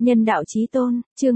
Nhân đạo chí tôn, chương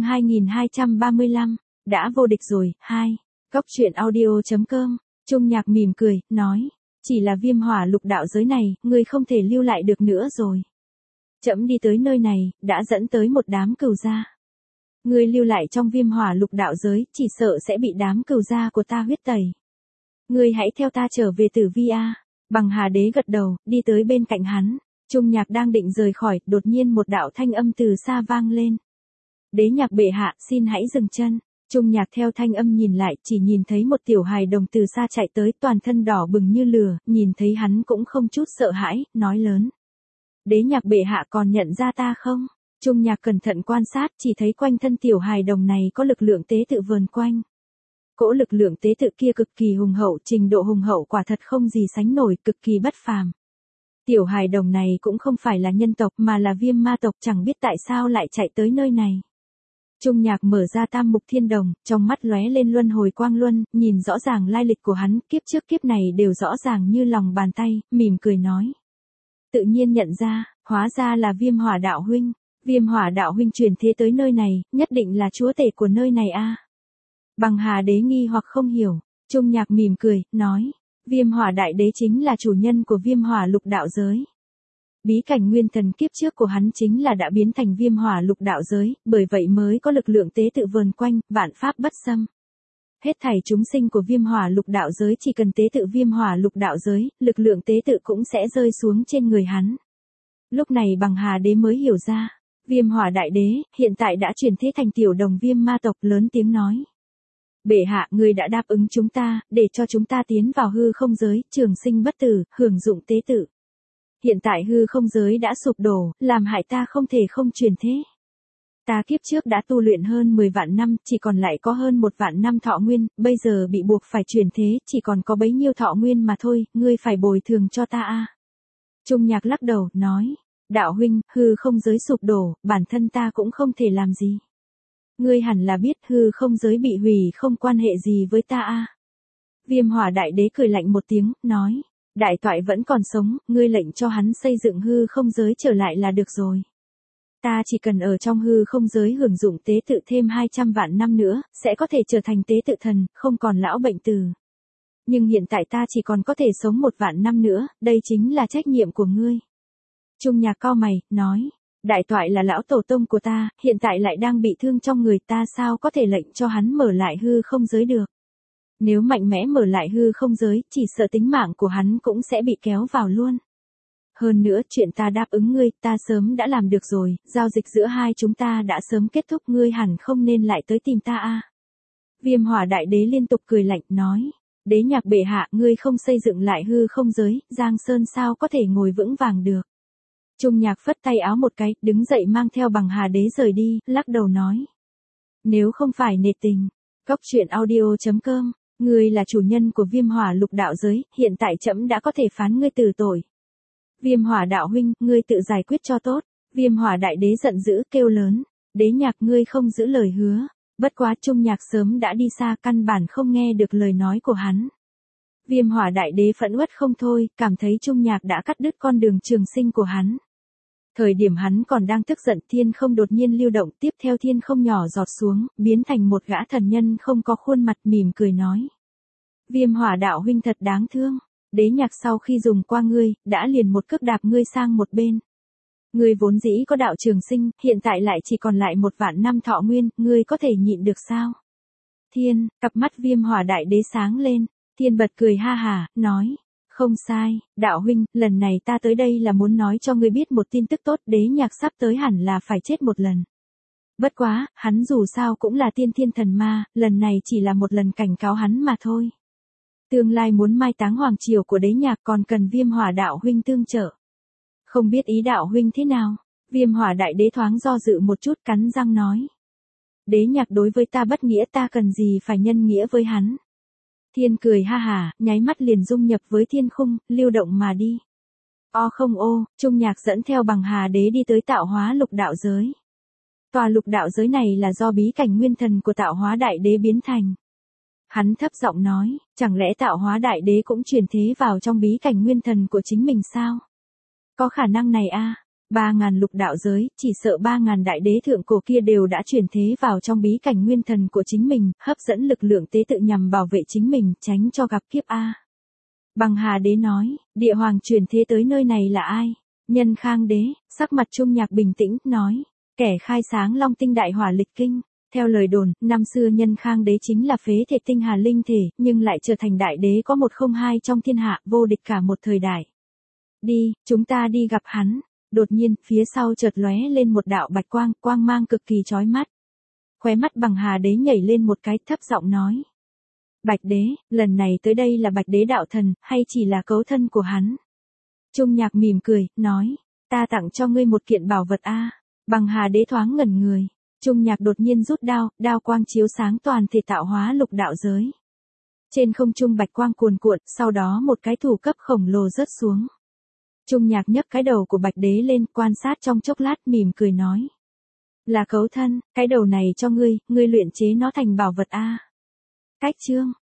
2235, đã vô địch rồi, 2. Cóc truyện audio.com, Trung Nhạc mỉm cười, nói, chỉ là viêm hỏa lục đạo giới này, ngươi không thể lưu lại được nữa rồi. Trẫm đi tới nơi này, đã dẫn tới một đám cừu gia. Ngươi lưu lại trong viêm hỏa lục đạo giới, chỉ sợ sẽ bị đám cừu gia của ta huyết tẩy. Ngươi hãy theo ta trở về Tử Vi a. Bằng Hà Đế gật đầu, đi tới bên cạnh hắn. Trung Nhạc đang định rời khỏi, đột nhiên một đạo thanh âm từ xa vang lên. Đế Nhạc bệ hạ, xin hãy dừng chân. Trung Nhạc theo thanh âm nhìn lại, chỉ nhìn thấy một tiểu hài đồng từ xa chạy tới, toàn thân đỏ bừng như lửa, nhìn thấy hắn cũng không chút sợ hãi, nói lớn. Đế Nhạc bệ hạ còn nhận ra ta không? Trung Nhạc cẩn thận quan sát, chỉ thấy quanh thân tiểu hài đồng này có lực lượng tế tự vờn quanh. Cỗ lực lượng tế tự kia cực kỳ hùng hậu, trình độ hùng hậu quả thật không gì sánh nổi, cực kỳ bất phàm. Tiểu hài đồng này cũng không phải là nhân tộc mà là viêm ma tộc, chẳng biết tại sao lại chạy tới nơi này. Trung Nhạc mở ra tam mục thiên đồng, trong mắt lóe lên luân hồi quang luân, nhìn rõ ràng lai lịch của hắn, kiếp trước kiếp này đều rõ ràng như lòng bàn tay, mỉm cười nói. Tự nhiên nhận ra, hóa ra là viêm hỏa đạo huynh. Viêm hỏa đạo huynh truyền thế tới nơi này, nhất định là chúa tể của nơi này a. Bằng Hà Đế nghi hoặc không hiểu, Trung Nhạc mỉm cười, nói. Viêm hỏa đại đế chính là chủ nhân của viêm hỏa lục đạo giới. Bí cảnh nguyên thần kiếp trước của hắn chính là đã biến thành viêm hỏa lục đạo giới, bởi vậy mới có lực lượng tế tự vờn quanh, vạn pháp bất xâm. Hết thảy chúng sinh của viêm hỏa lục đạo giới chỉ cần tế tự viêm hỏa lục đạo giới, lực lượng tế tự cũng sẽ rơi xuống trên người hắn. Lúc này Bằng Hà Đế mới hiểu ra, viêm hỏa đại đế, hiện tại đã chuyển thế thành tiểu đồng viêm ma tộc, lớn tiếng nói. Bệ hạ, người đã đáp ứng chúng ta, để cho chúng ta tiến vào hư không giới, trường sinh bất tử, hưởng dụng tế tự. Hiện tại hư không giới đã sụp đổ, làm hại ta không thể không chuyển thế. Ta kiếp trước đã tu luyện hơn 10 vạn năm, chỉ còn lại có hơn 1 vạn năm thọ nguyên, bây giờ bị buộc phải chuyển thế, chỉ còn có bấy nhiêu thọ nguyên mà thôi, ngươi phải bồi thường cho ta a. Trung Nhạc lắc đầu, nói, đạo huynh, hư không giới sụp đổ, bản thân ta cũng không thể làm gì. Ngươi hẳn là biết hư không giới bị hủy không quan hệ gì với ta a. Viêm hỏa đại đế cười lạnh một tiếng, nói, đại toại vẫn còn sống, ngươi lệnh cho hắn xây dựng hư không giới trở lại là được rồi. Ta chỉ cần ở trong hư không giới hưởng dụng tế tự thêm 200 vạn năm nữa, sẽ có thể trở thành tế tự thần, không còn lão bệnh tử. Nhưng hiện tại ta chỉ còn có thể sống 1 vạn năm nữa, đây chính là trách nhiệm của ngươi. Trung Nhạc cau mày, nói, đại toại là lão tổ tông của ta, hiện tại lại đang bị thương trong người, ta sao có thể lệnh cho hắn mở lại hư không giới được. Nếu mạnh mẽ mở lại hư không giới, chỉ sợ tính mạng của hắn cũng sẽ bị kéo vào luôn. Hơn nữa, chuyện ta đáp ứng ngươi, ta sớm đã làm được rồi, giao dịch giữa hai chúng ta đã sớm kết thúc, ngươi hẳn không nên lại tới tìm ta a. Viêm hỏa đại đế liên tục cười lạnh, nói, Đế Nhạc bệ hạ, ngươi không xây dựng lại hư không giới, Giang Sơn sao có thể ngồi vững vàng được. Trung Nhạc phất tay áo một cái, đứng dậy mang theo Bằng Hà Đế rời đi, lắc đầu nói. Nếu không phải nể tình, Cóc truyện audio.com, ngươi là chủ nhân của viêm hỏa lục đạo giới, hiện tại trẫm đã có thể phán ngươi tử tội. Viêm hỏa đạo huynh, ngươi tự giải quyết cho tốt. Viêm hỏa đại đế giận dữ, kêu lớn. Đế Nhạc, ngươi không giữ lời hứa. Bất quá Trung Nhạc sớm đã đi xa, căn bản không nghe được lời nói của hắn. Viêm hỏa đại đế phẫn uất không thôi, cảm thấy Trung Nhạc đã cắt đứt con đường trường sinh của hắn. Thời điểm hắn còn đang tức giận, thiên không đột nhiên lưu động, tiếp theo thiên không nhỏ giọt xuống, biến thành một gã thần nhân không có khuôn mặt, mỉm cười nói. Viêm hỏa đạo huynh thật đáng thương. Đế Nhạc sau khi dùng qua ngươi, đã liền một cước đạp ngươi sang một bên. Ngươi vốn dĩ có đạo trường sinh, hiện tại lại chỉ còn lại 1 vạn năm thọ nguyên, ngươi có thể nhịn được sao? Thiên, cặp mắt viêm hỏa đại đế sáng lên, thiên bật cười ha hà, nói. Không sai, đạo huynh, lần này ta tới đây là muốn nói cho ngươi biết một tin tức tốt, Đế Nhạc sắp tới hẳn là phải chết một lần. Bất quá, hắn dù sao cũng là tiên thiên thần ma, lần này chỉ là một lần cảnh cáo hắn mà thôi. Tương lai muốn mai táng hoàng triều của Đế Nhạc còn cần viêm hỏa đạo huynh tương trợ. Không biết ý đạo huynh thế nào? Viêm hỏa đại đế thoáng do dự một chút, cắn răng nói. Đế Nhạc đối với ta bất nghĩa, ta cần gì phải nhân nghĩa với hắn. Thiên cười ha hà, nháy mắt liền dung nhập với thiên khung, lưu động mà đi. O không ô, Trung Nhạc dẫn theo Bằng Hà Đế đi tới tạo hóa lục đạo giới. Tòa lục đạo giới này là do bí cảnh nguyên thần của tạo hóa đại đế biến thành. Hắn thấp giọng nói, chẳng lẽ tạo hóa đại đế cũng chuyển thế vào trong bí cảnh nguyên thần của chính mình sao? Có khả năng này a. 3.000 lục đạo giới, chỉ sợ 3.000 đại đế thượng cổ kia đều đã chuyển thế vào trong bí cảnh nguyên thần của chính mình, hấp dẫn lực lượng tế tự nhằm bảo vệ chính mình, tránh cho gặp kiếp A. Bằng Hà Đế nói, địa hoàng chuyển thế tới nơi này là ai? Nhân Khang Đế, sắc mặt Trung Nhạc bình tĩnh, nói, kẻ khai sáng Long Tinh Đại Hỏa Lịch Kinh. Theo lời đồn, năm xưa Nhân Khang Đế chính là phế thể tinh hà linh thể, nhưng lại trở thành đại đế có 102 trong thiên hạ, vô địch cả một thời đại. Đi, chúng ta đi gặp hắn. Đột nhiên, phía sau chợt lóe lên một đạo bạch quang, quang mang cực kỳ chói mắt. Khóe mắt Bằng Hà Đế nhảy lên một cái, thấp giọng nói. Bạch Đế, lần này tới đây là Bạch Đế đạo thần, hay chỉ là cấu thân của hắn? Trung Nhạc mỉm cười, nói, ta tặng cho ngươi một kiện bảo vật a. Bằng Hà Đế thoáng ngẩn người. Trung Nhạc đột nhiên rút đao, đao quang chiếu sáng toàn thể tạo hóa lục đạo giới. Trên không trung bạch quang cuồn cuộn, sau đó một cái thủ cấp khổng lồ rớt xuống. Trung Nhạc nhấc cái đầu của Bạch Đế lên, quan sát trong chốc lát, mỉm cười nói. Là cấu thân, cái đầu này cho ngươi luyện chế nó thành bảo vật a. Cách chương.